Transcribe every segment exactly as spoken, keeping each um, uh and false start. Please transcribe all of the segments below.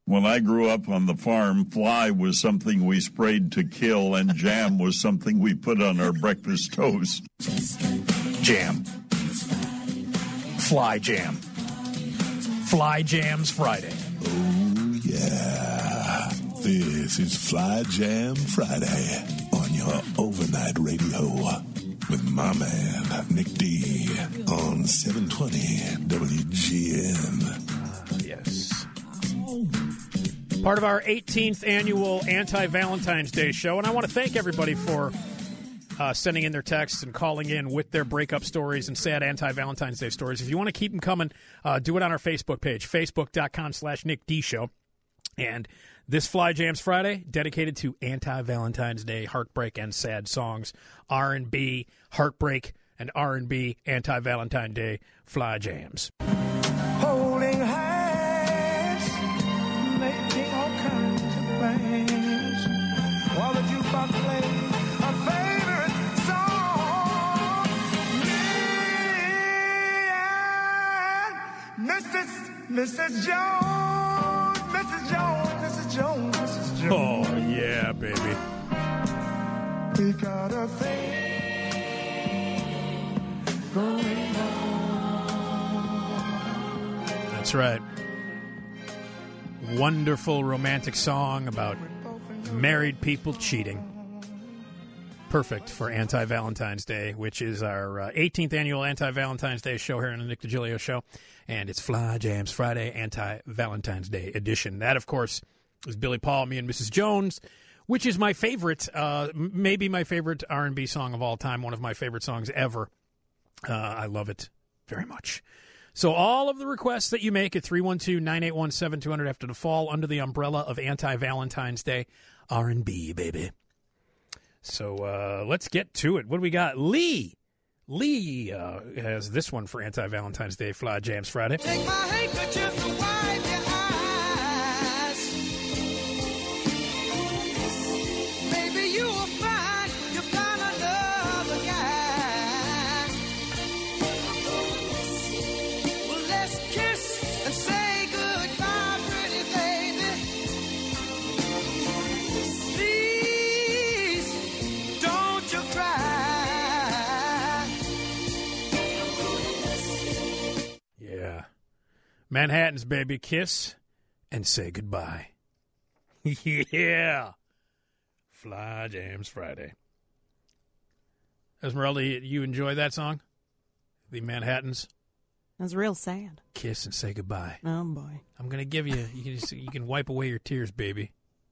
When I grew up on the farm, fly was something we sprayed to kill, and jam was something we put on our breakfast toast. Jam. Fly jam. Fly Jams Friday. Oh, yeah. This is Fly Jam Friday on your overnight radio with my man, Nick D, on seven twenty W G N. Uh, yes. Part of our eighteenth annual Anti-Valentine's Day show, and I want to thank everybody for uh, sending in their texts and calling in with their breakup stories and sad Anti-Valentine's Day stories. If you want to keep them coming, uh, do it on our Facebook page, facebook.com slash Nick D Show. And this Fly Jams Friday, dedicated to Anti-Valentine's Day, heartbreak and sad songs, R and B, heartbreak, and R and B, Anti-Valentine's Day Fly Jams. Holding hands, making all kinds of plans, while the jukebox plays a favorite song. Me and Missus Missus Jones, Missus Jones, Missus Jones, Missus Jones. Oh, yeah, baby. We got a thing going on. That's right. Wonderful romantic song about married people cheating. Perfect for Anti-Valentine's Day, which is our uh, eighteenth annual Anti-Valentine's Day show here on the Nick DiGilio Show. And it's Fly Jams Friday, Anti-Valentine's Day edition. That, of course, is Billy Paul, Me and Missus Jones, which is my favorite, uh, maybe my favorite R and B song of all time, one of my favorite songs ever. Uh, I love it very much. So all of the requests that you make at three one two, nine eight one, seven two zero zero have to fall under the umbrella of Anti-Valentine's Day R and B, baby. So uh, let's get to it. What do we got? Lee. Lee uh, has this one for Anti-Valentine's Day Fly Jams Friday. Take my handkerchief to wipe your eyes. Maybe you will find you found another guy. Well, let's kiss and say goodbye, pretty baby. Please, don't you cry. Yeah. Manhattan's, baby. Kiss and say goodbye. Yeah. Fly Jams Friday. Esmeralda, you enjoy that song? The Manhattans? That's real sad. Kiss and say goodbye. Oh, boy. I'm going to give you, you can, just, you can wipe away your tears, baby.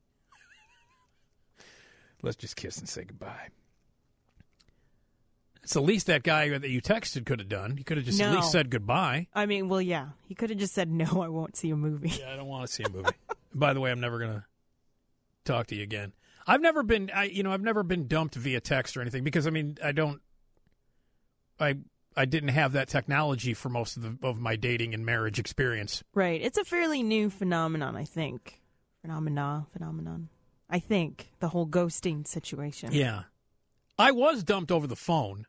Let's just kiss and say goodbye. It's the least that guy that you texted could have done. He could have just No. at least said goodbye. I mean, well, yeah. He could have just said, no, I won't see a movie. Yeah, I don't want to see a movie. By the way, I'm never going to talk to you again. I've never been, I, you know, I've never been dumped via text or anything because, I mean, I don't, I I didn't have that technology for most of the of my dating and marriage experience. Right. It's a fairly new phenomenon, I think. Phenomena, phenomenon. I think, the whole ghosting situation. Yeah. I was dumped over the phone,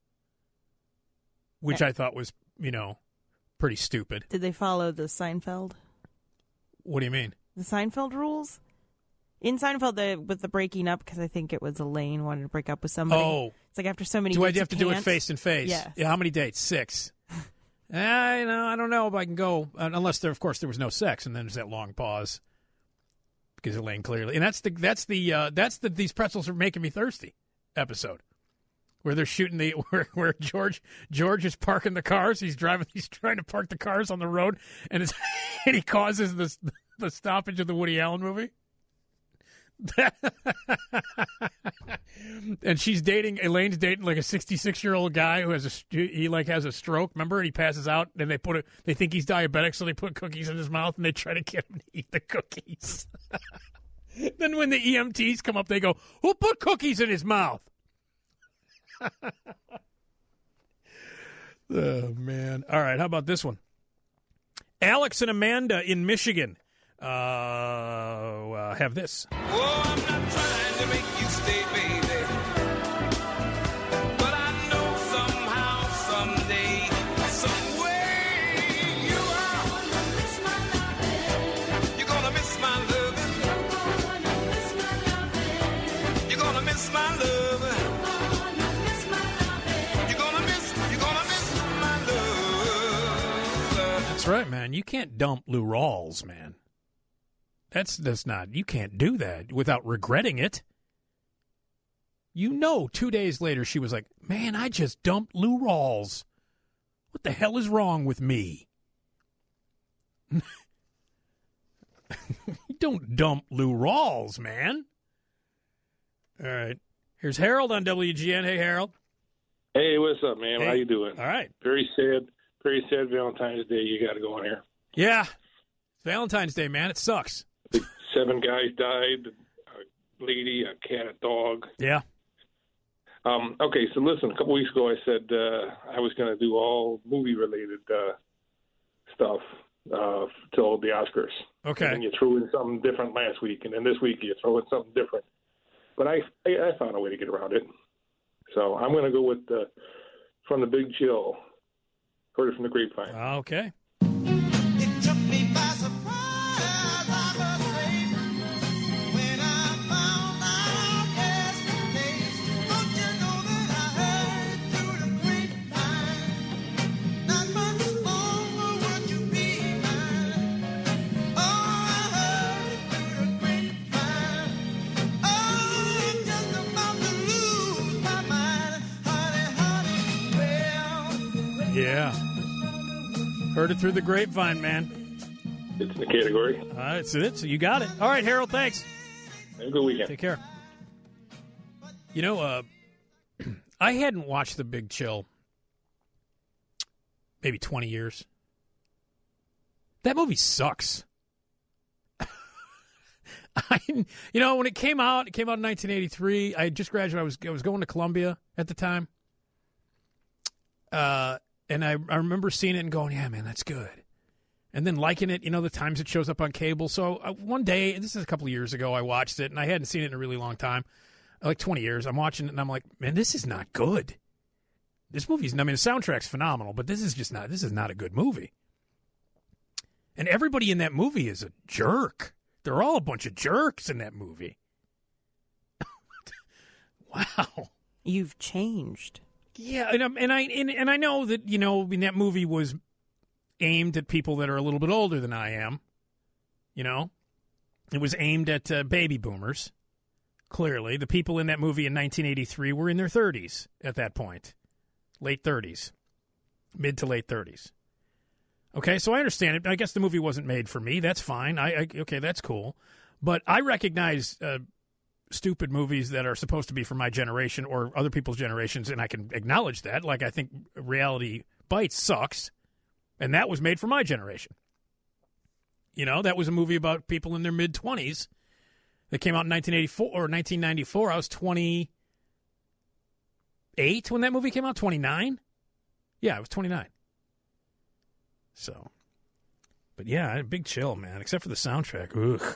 which I thought was, you know, pretty stupid. Did they follow the Seinfeld? What do you mean? The Seinfeld rules? In Seinfeld, the, with the breaking up, because I think it was Elaine wanted to break up with somebody. Oh. It's like after so many Do I dates, have to you do it can't. face to face? Yes. Yeah. How many dates? Six. I know. I don't know if I can go uh, unless there, of course, there was no sex, and then there's that long pause because Elaine clearly, and that's the that's the uh, that's the these pretzels are making me thirsty episode where they're shooting the where, where George George is parking the cars. He's driving. He's trying to park the cars on the road, and it's, and he causes the the stoppage of the Woody Allen movie. And she's dating Elaine's dating like a sixty-six year old guy who has a he like has a stroke. Remember, and he passes out, and they put a, they think he's diabetic, so they put cookies in his mouth, and they try to get him to eat the cookies. Then when the E M Ts come up, they go, "Who put cookies in his mouth?" Oh man! All right, how about this one? Alex and Amanda in Michigan uh, uh, have this. Oh, I'm not trying to make you stay, baby. But I know somehow, someday, some way you are. You're gonna miss you can't dump Lou Rawls, man. That's that's not. You can't do that without regretting it. You know, two days later she was like, "Man, I just dumped Lou Rawls. What the hell is wrong with me?" You don't dump Lou Rawls, man. All right. Here's Harold on W G N. Hey, Harold. Hey, what's up, man? Hey. How you doing? All right. Very sad, very sad Valentine's Day you got to go on here. Yeah. It's Valentine's Day, man. It sucks. Seven guys died, a lady, a cat, a dog. Yeah. Um, okay, so listen, a couple weeks ago I said uh, I was going to do all movie-related uh, stuff uh, till the Oscars. Okay. And then you threw in something different last week, and then this week you throw in something different. But I, I, I found a way to get around it. So I'm going to go with the, From the Big Chill. Heard it from the grapevine. Okay. It took me by surprise, I must say, when I found out yesterday. Don't you know that I heard through the grapevine? Not much longer would you be mine. Oh, I heard it through the grapevine. Oh, I'm just about to lose my mind. Honey, honey, well. Yeah. Heard it through the grapevine, man. It's in the category. All right, so it's, you got it. All right, Harold, thanks. Have a good weekend. Take care. You know, uh, I hadn't watched The Big Chill maybe twenty years. That movie sucks. I, you know, when it came out, it came out in nineteen eighty-three. I had just graduated. I was I was going to Columbia at the time. Uh, and I, I remember seeing it and going, yeah, man, that's good. And then liking it, you know, the times it shows up on cable. So uh, one day, this is a couple of years ago, I watched it, and I hadn't seen it in a really long time, like twenty years. I'm watching it, and I'm like, man, this is not good. This movie's, I mean, the soundtrack's phenomenal, but this is just not, this is not a good movie. And everybody in that movie is a jerk. They're all a bunch of jerks in that movie. Wow. You've changed. Yeah, and, um, and I and, and I know that, you know, I mean, that movie was aimed at people that are a little bit older than I am. You know, it was aimed at uh, baby boomers. Clearly, the people in that movie in nineteen eighty-three were in their thirties at that point, late thirties, mid to late thirties. Okay, so I understand it. I guess the movie wasn't made for me. That's fine. I, I okay, that's cool. But I recognize uh, stupid movies that are supposed to be for my generation or other people's generations, and I can acknowledge that. Like, I think Reality Bites sucks, and that was made for my generation. You know, that was a movie about people in their mid-twenties that came out in nineteen eighty-four or nineteen ninety-four. I was twenty-eight when that movie came out, twenty-nine? Yeah, I was twenty-nine. So, but yeah, Big Chill, man, except for the soundtrack. Ugh.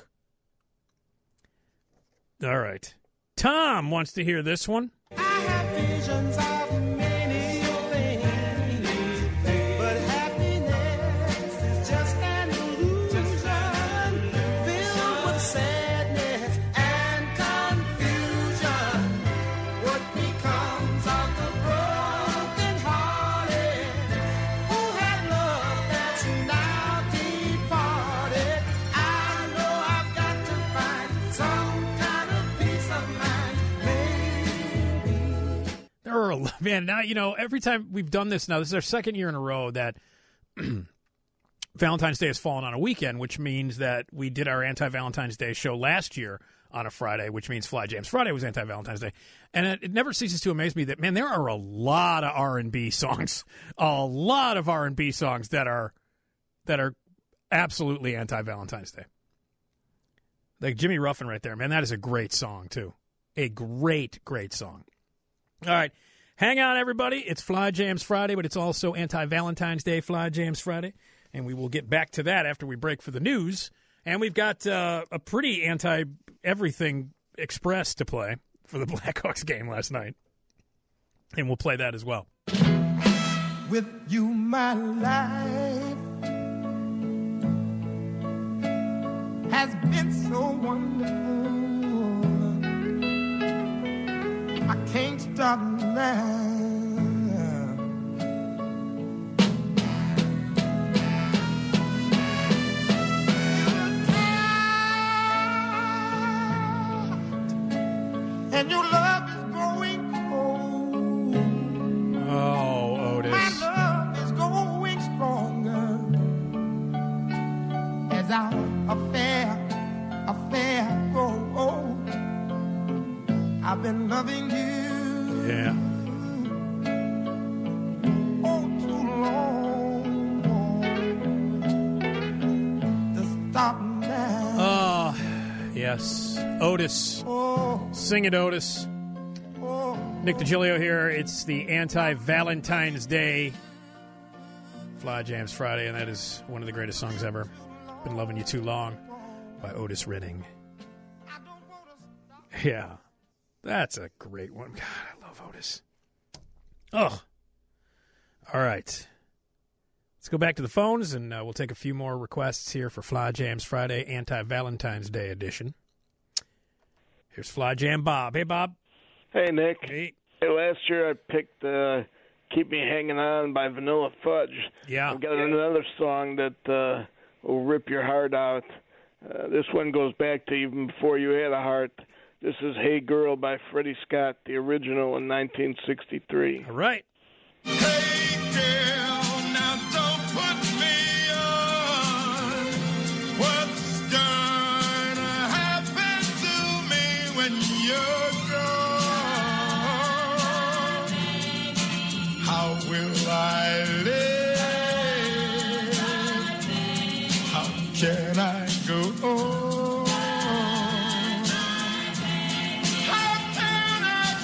All right. Tom wants to hear this one. I have visions of many things, but happiness is just an illusion, filled with sadness and confusion. What becomes of the broken-hearted who had love that's now departed? I know I've got to find some kind of peace of mind, maybe. There are a lot, man, now, you know, every time we've done this now, this is our second year in a row that Valentine's Day has fallen on a weekend, which means that we did our anti-Valentine's Day show last year on a Friday, which means Fly Jams Friday was anti-Valentine's Day. And it, it never ceases to amaze me that, man, there are a lot of R and B songs, a lot of R and B songs that are that are absolutely anti-Valentine's Day. Like Jimmy Ruffin right there, man, that is a great song, too. A great, great song. All right. Hang on, everybody. It's Fly Jams Friday, but it's also anti-Valentine's Day Fly Jams Friday. And we will get back to that after we break for the news. And we've got uh, a pretty anti-everything Express to play for the Blackhawks game last night. And we'll play that as well. With you, my life has been so wonderful. I can't stop now. been loving you. Yeah. Oh, too long to stop now. Oh, yes. Otis. Oh, Sing it, Otis. oh, Nick DiGilio here. It's the anti-Valentine's Day Fly Jams Friday, and that is one of the greatest songs ever. Been Loving You Too Long by Otis Redding. Yeah. That's a great one. God, I love Otis. Oh. All right. Let's go back to the phones, and uh, we'll take a few more requests here for Fly Jams Friday, anti-Valentine's Day edition. Here's Fly Jam Bob. Hey, Bob. Hey, Nick. Hey. Hey, last year I picked uh, Keep Me Hanging On by Vanilla Fudge. Yeah. I've got another song that uh, will rip your heart out. Uh, this one goes back to even before you had a heart. This is Hey Girl by Freddie Scott, the original in nineteen sixty-three. All right. hey girl, now don't put me on. What's gonna happen to me when you're gone? How will I live? How can I go on? How can I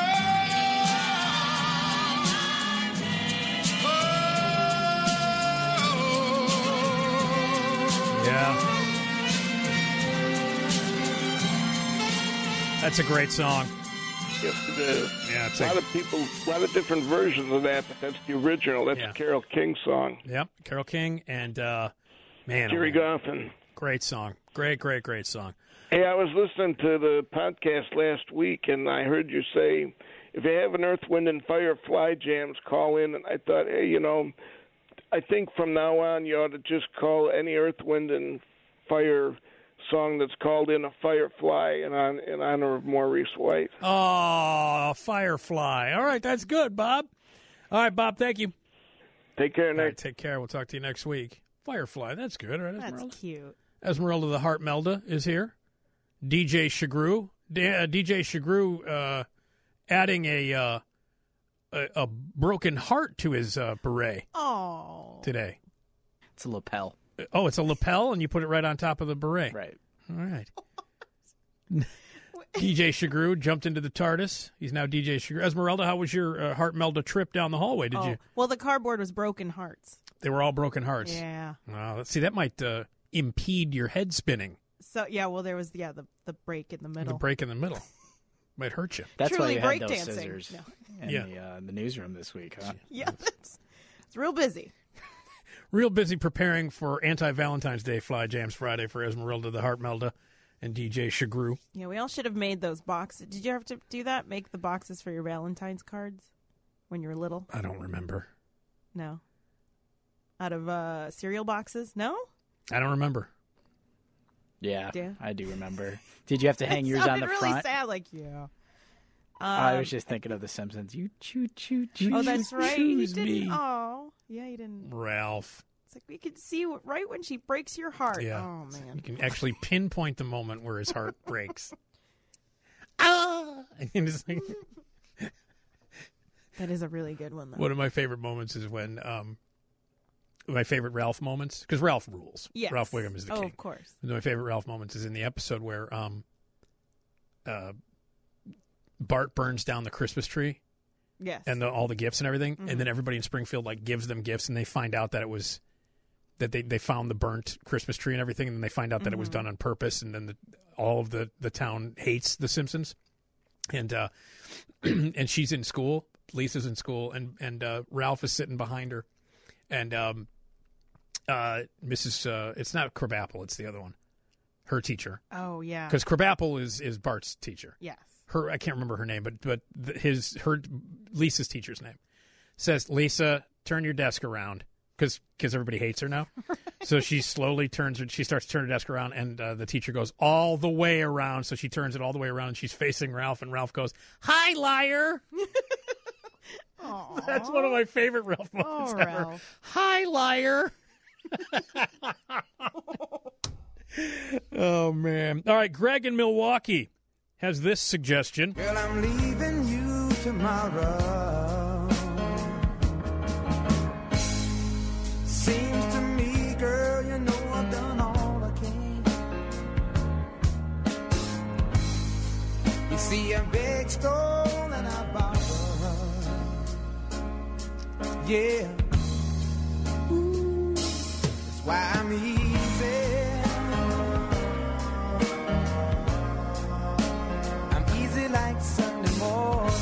go on? Yeah. That's a great song. Yes, it is. Yeah, it's A lot a, of people, a lot of different versions of that, but that's the original. That's Yeah. a Carole King song. yep, Carole King and uh, man, oh, Jerry man, Goffin. great song, great, great, great song. Hey, I was listening to the podcast last week, and I heard you say, if you have an Earth, Wind, and Fire Fly Jams, call in. And I thought, hey, you know, I think from now on you ought to just call any Earth, Wind, and Fire song that's called in a Firefly in, on, in honor of Maurice White. Oh, Firefly. All right, that's good, Bob. All right, Bob, thank you. Take care, All Nick. right, take care. We'll talk to you next week. Firefly, that's good, right, That's Esmeralda? cute. Esmeralda the Heart Melda is here. D J Shagru. D- uh, D J Shagru uh, adding a, uh, a a broken heart to his uh, beret Oh. today. It's a lapel. Oh, it's a lapel, and you put it right on top of the beret. Right. All right. D J Shagru jumped into the TARDIS. He's now D J Shagru. Esmeralda, how was your uh, Heart Melda trip down the hallway? Did Oh. you? Well, the cardboard was broken hearts. They were all broken hearts. Yeah. Wow. Let's see. That might uh, impede your head spinning. So yeah, well, there was yeah the the break in the The middle. break in the middle might hurt you. That's Truly why you had break those dancing. scissors No. in Yeah. the, uh, the newsroom this week, huh? Yeah, it's, it's real busy. Real busy preparing for anti-Valentine's Day Fly Jams Friday for Esmeralda the Heart Melda and D J Shagru. Yeah, we all should have made those boxes. Did you have to do that? Make the boxes for your Valentine's cards when you were little? I don't remember. No. Out of uh, cereal boxes? No. I don't remember. Yeah, Yeah. I do remember. Did you have to hang It yours on sounded the really front? sad. Like yeah. Um, I was just thinking of The Simpsons. You choo choo choo. Oh, that's right. He choose didn't. me. Oh, yeah, he didn't. Ralph. It's like we could see what- right when she breaks your heart. Yeah. Oh You man. can actually pinpoint the moment where his heart breaks. Ah! And it's like, That is a really good one though. one of my favorite moments is when um, my favorite Ralph moments, because Ralph rules. Yes. Ralph Wiggum is the oh, king. of course. One of my favorite Ralph moments is in the episode where um, uh, Bart burns down the Christmas tree Yes. and the, all the gifts and everything, and then everybody in Springfield like gives them gifts, and they find out that it was that they, they found the burnt Christmas tree and everything, and then they find out that it was done on purpose, and then the, all of the, the town hates the Simpsons, and uh, and she's in school, Lisa's in school, and and uh, Ralph is sitting behind her, and um, uh, Missus Uh, it's not Crabapple, it's the other one, her teacher, oh yeah. because Crabapple is is Bart's teacher. Yes. Her I can't remember her name, but but the, his her Lisa's teacher's name says, Lisa, turn your desk around, because everybody hates her now. So she slowly turns her, she starts to turn her desk around, and uh, the teacher goes all the way around. So she turns it all the way around, and she's facing Ralph, and Ralph goes, "Hi, liar." That's one of my favorite Ralph moments Oh, ever. Ralph. Hi, liar. Oh man! All right, Greg in Milwaukee has this suggestion. Girl, I'm leaving you tomorrow. Seems to me, girl, you know I've done all I can. You see a big stone and I borrow. Yeah. Ooh, that's why I'm easy. I'm easy like Sunday morning.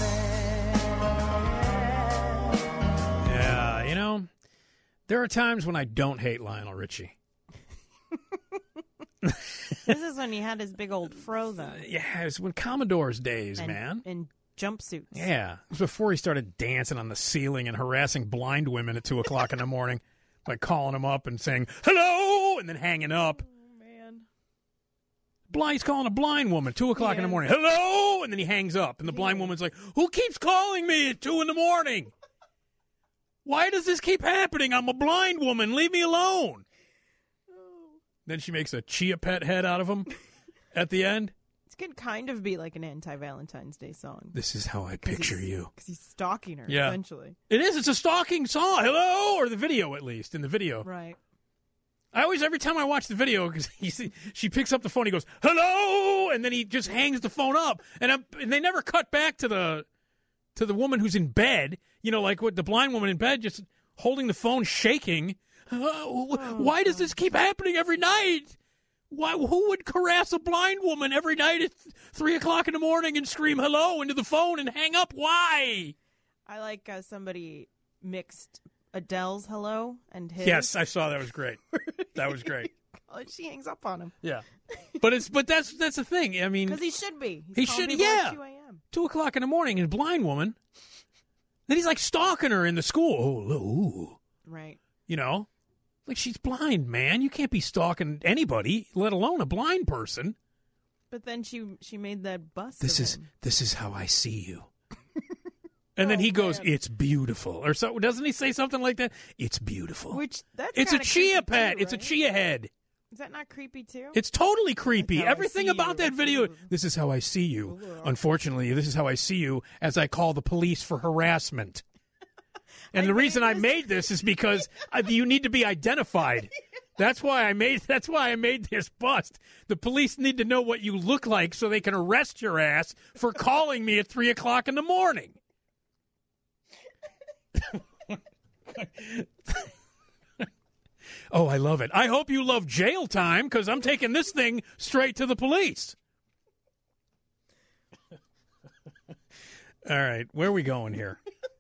Yeah, you know, there are times when I don't hate Lionel Richie. This is when he had his big old fro, though. Yeah, it was when Commodore's days, and, man. And jumpsuits. Yeah, it was before he started dancing on the ceiling and harassing blind women at two o'clock in the morning by calling them up and saying, hello, and then hanging up. Oh, man. Blind, he's calling a blind woman at two o'clock in the Yes. morning. Hello, and then he hangs up. And the blind woman's like, who keeps calling me at two in the morning? Why does this keep happening? I'm a blind woman. Leave me alone. Then she makes a Chia Pet head out of him at the end. This could kind of be like an anti-Valentine's Day song. This is how I picture you. Because he's stalking her, Yeah. essentially. It is. It's a stalking song. Hello, or the video at least. In the video, Right. I always every time I watch the video because she picks up the phone. He goes hello, and then he just hangs the phone up, and, I'm, and they never cut back to the to the woman who's in bed. You know, like what the blind woman in bed, just holding the phone, shaking. Oh, why does this keep happening every night? Why? Who would caress a blind woman every night at three o'clock in the morning and scream hello into the phone and hang up? Why? I like uh, somebody mixed Adele's hello and his. Yes, I saw that. Was great. That was great. Oh, she hangs up on him. Yeah, but it's but that's that's the thing. I mean, Because he should be. He's he calling should. people at Yeah, two a.m. two o'clock in the morning, and blind woman. Then he's like stalking her in the school. Oh, ooh. Right. You know, like she's blind, man. You can't be stalking anybody, let alone a blind person. But then she she made that bust. This of is him. this is how I see you. And then Oh, he goes, man. "It's beautiful," or so. Doesn't he say something like that? It's beautiful. Which that's it's a kinda chia creepy pet. too, It's a right? chia head. Is that not creepy too? It's totally creepy. That's how I Everything see about you. that video. This is how I see you. Unfortunately, this is how I see you as I call the police for harassment. And I the reason made I this- made this is because I, you need to be identified. That's why I made. That's why I made this bust. The police need to know what you look like so they can arrest your ass for calling me at three o'clock in the morning. Oh, I love it. I hope you love jail time because I'm taking this thing straight to the police. All right, where are we going here?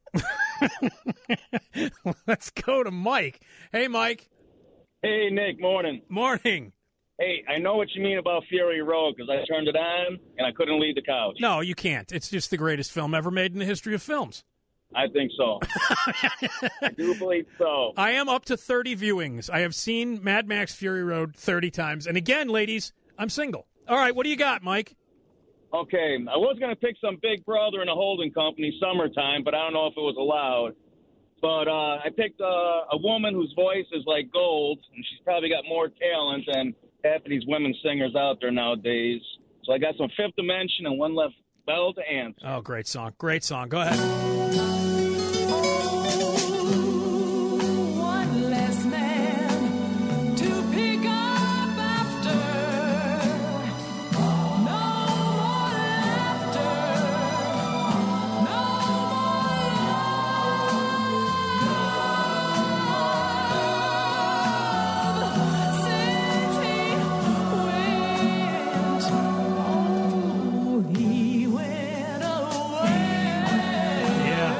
Let's go to Mike. Hey, Mike. Hey, Nick, morning. Morning. Hey, I know what you mean about Fury Road because I turned it on and I couldn't leave the couch. No, you can't. It's just the greatest film ever made in the history of films. I think so. I do believe so. I am up to thirty viewings. I have seen Mad Max Fury Road thirty times. And again, ladies, I'm single. All right, what do you got, Mike? Okay, I was going to pick some Big Brother in a holding company, Summertime, but I don't know if it was allowed. But uh, I picked uh, a woman whose voice is like gold, and she's probably got more talent than half of these women singers out there nowadays. So I got some Fifth Dimension and one left bell to answer. Oh, great song. Great song. Go ahead. One less man to pick up after. No more laughter. No more love. Since he went, oh, he went away. Yeah.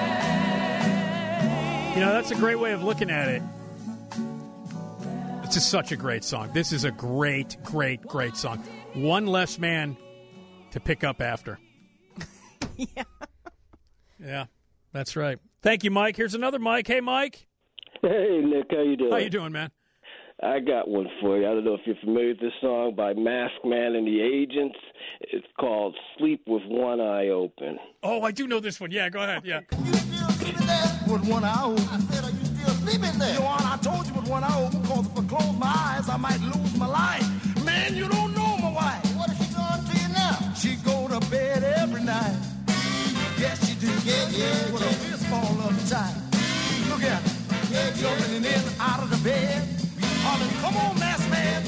You know, that's a great way of looking at it. It's just such a great song. This is a great, great, great song. One less man to pick up after. Yeah. Yeah, that's right. Thank you, Mike. Here's another Mike. Hey, Mike. Hey, Nick, how you doing? How you doing, man? I got one for you. I don't know if you're familiar with this song by Masked Man and the Agents. It's called Sleep with One Eye Open. Oh, I do know this one. Yeah, go ahead. Yeah. With one eye open. I said, are you still sleeping there? Your Honor, I told you with one eye open, because if I close my eyes, I might lose my life. Man, you don't know my wife. What is she doing to you now? She goes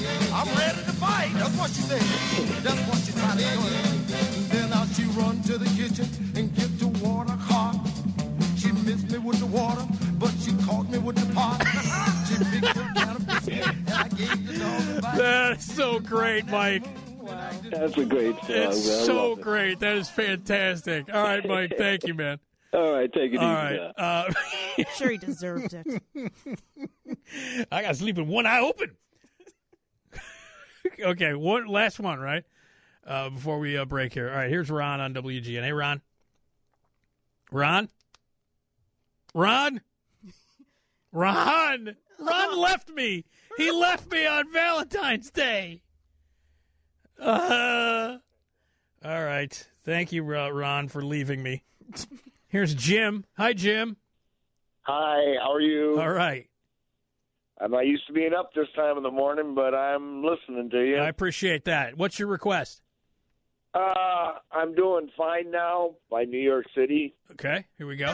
I'm ready to fight. That's what she said. That's what she tried to do. And then now she run to the kitchen and get the water hot. She missed me with the water, but she caught me with the pot. She picked up down a biscuit, and I gave the dog a bite. That's so great, Mike. That's a great song. It's man. I so love it. great. That is fantastic. All right, Mike. Thank you, man. All right, take it All easy. right. now. Uh, I'm sure he deserved it. I got to sleep with one eye open. Okay, one last one, right? Uh, before we uh, break here. All right, here's Ron on W G N. Hey, Ron. Ron? Ron? Ron! Ron left me. He left me on Valentine's Day. Uh, all right. Thank you, uh, Ron, for leaving me. Here's Jim. Hi, Jim. Hi, how are you? All right. I'm not used to being up this time of the morning, but I'm listening to you. I appreciate that. What's your request? Uh, I'm doing Fine Now by New York City. Okay, here we go.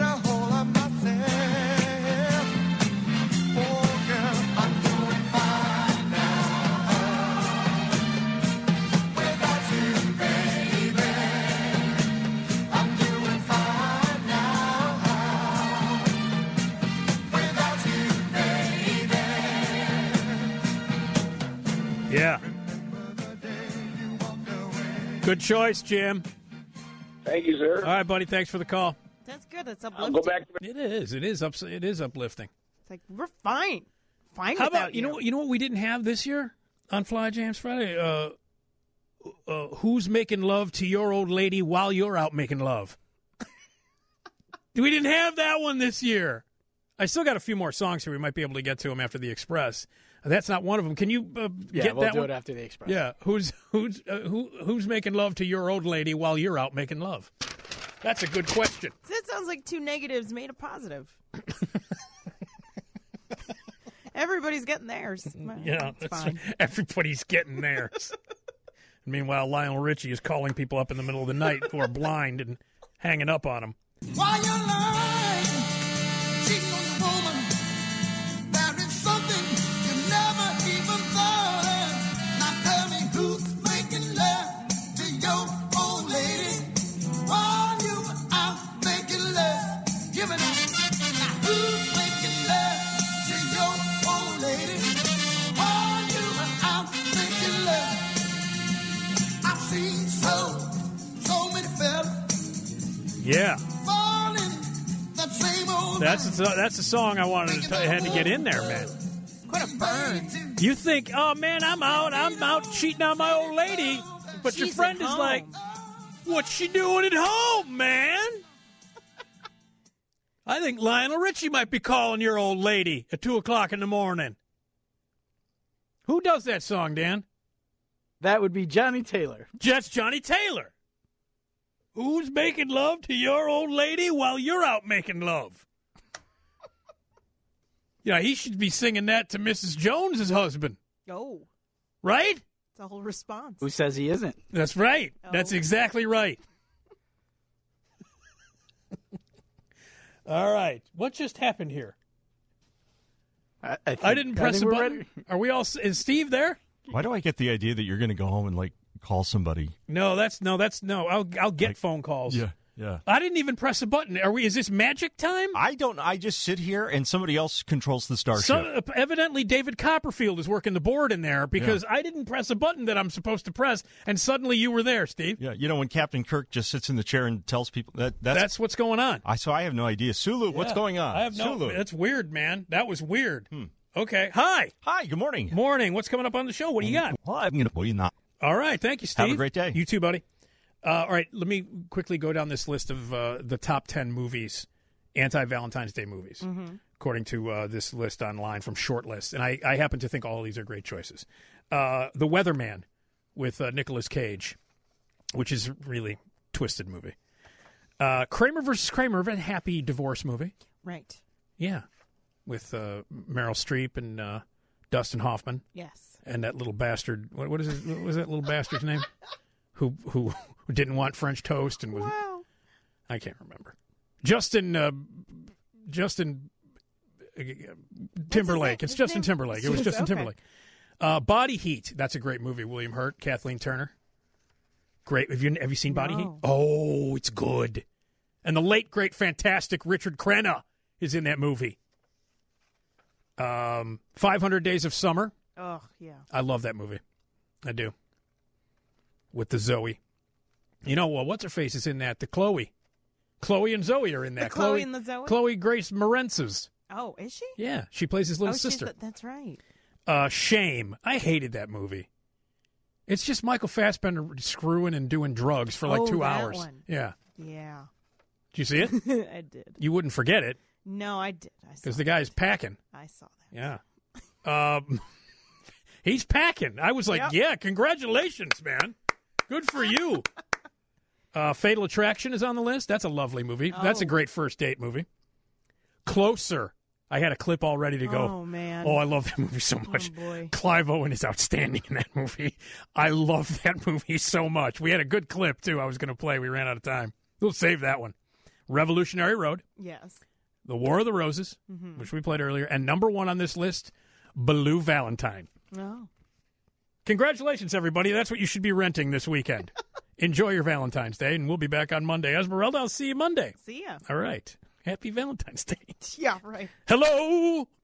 Yeah. Good choice, Jim. Thank you, sir. All right, buddy. Thanks for the call. That's good. That's I'll uplifting. go back to It is. It is. Ups- it is uplifting. It's like we're fine. Fine How without about you know what? You know what we didn't have this year on Fly Jams Friday? Uh, uh, who's making love to your old lady while you're out making love? We didn't have that one this year. I still got a few more songs here. We might be able to get to them after the Express. That's not one of them. Can you uh, Yeah, get we'll that do one? it after the Express. Yeah. Who's who's uh, who who's making love to your old lady while you're out making love? That's a good question. That sounds like two negatives made a positive. Everybody's getting theirs. Yeah, it's that's fine. right. Everybody's getting theirs. Meanwhile, Lionel Richie is calling people up in the middle of the night who are blind and hanging up on him. While you're lying, cheating on the woman, there is something you never even thought of. Now tell me who's making love to your old lady while you were out making love. Give it up. Now who's making love to your old lady while you were out making love? I've seen so, so many fellas. Yeah. That same old That's a, that's a song I wanted to t- had to get in there, man. Quite a burn. You think, oh man, I'm out, I'm out cheating on my old lady, but your She's friend at is home. like, what's she doing at home, man? I think Lionel Richie might be calling your old lady at two o'clock in the morning. Who does that song, Dan? That would be Johnny Taylor. Just Johnny Taylor. Who's making love to your old lady while you're out making love? Yeah, he should be singing that to Missus Jones's husband, Oh, right? it's a whole response. Who says he isn't? That's right. Oh. That's exactly right. All right. What just happened here? I, I, think, I didn't I press think a we're button. ready. Are we all? Is Steve there? Why do I get the idea that you're going to go home and like call somebody? No, that's no, that's no. I'll I'll get Like- phone calls. Yeah, yeah. I didn't even press a button. Are we? Is this magic time? I don't. I just sit here and somebody else controls the starship. So, evidently, David Copperfield is working the board in there because I didn't press a button that I'm supposed to press, and suddenly you were there, Steve. Yeah, you know when Captain Kirk just sits in the chair and tells people that that's, That's what's going on. I so I have no idea. Sulu, what's Yeah. going on? I have no. Sulu. That's weird, man. That was weird. Okay. Hi. Hi. Good morning. Morning. What's coming up on the show? What do you got? Well, I'm going to. Well, you not. All right. Thank you, Steve. Have a great day. You too, buddy. Uh, all right. Let me quickly go down this list of uh, the top ten movies, anti-Valentine's Day movies, according to uh, this list online from Shortlist. And I, I happen to think all of these are great choices. Uh, The Weatherman with uh, Nicolas Cage, which is a really twisted movie. Uh, Kramer versus Kramer, a happy divorce movie. Right. Yeah. With uh, Meryl Streep and uh, Dustin Hoffman. Yes. And that little bastard. What, what is his, what was that little bastard's name? Who who who didn't want French toast and was. Wow. I can't remember. Justin. Uh, Justin uh, Timberlake. his It's name? Justin Timberlake. It was Justin Okay. Timberlake. Uh, Body Heat. That's a great movie. William Hurt, Kathleen Turner. Great. Have you have you seen Body No. Heat? Oh, it's good. And the late, great, fantastic Richard Crenna is in that movie. Um, five hundred Days of Summer. Oh, yeah. I love that movie. I do. With the Zoe. You know, well, what's her face is in that? The Chloe. Chloe and Zoe are in that. The Chloe and the Zoe? Chloe Grace Morentz's. Oh, is she? Yeah, she plays his little oh, she's sister. the- that's right. Uh, Shame. I hated that movie. It's just Michael Fassbender screwing and doing drugs for like Oh, two that hours. one. Yeah. Yeah. Did you see it? I did. You wouldn't forget it No, I did. I saw because the guy's packing. I saw that. Yeah. Um, he's packing. I was like, Yep. yeah, congratulations, man. Good for you. uh, Fatal Attraction is on the list. That's a lovely movie. That's a Oh. great first date movie. Closer. I had a clip all ready to go. Oh, man. Oh, I love that movie so much. Oh, boy. Clive Owen is outstanding in that movie. I love that movie so much. We had a good clip, too, I was going to play. We ran out of time. We'll save that one. Revolutionary Road. Yes. The War of the Roses, Mhm. which we played earlier. And number one on this list, Blue Valentine. Oh. Congratulations, everybody. That's what you should be renting this weekend. Enjoy your Valentine's Day, and we'll be back on Monday. Esmeralda, I'll see you Monday. See ya. All right. Happy Valentine's Day. Yeah, right. Hello.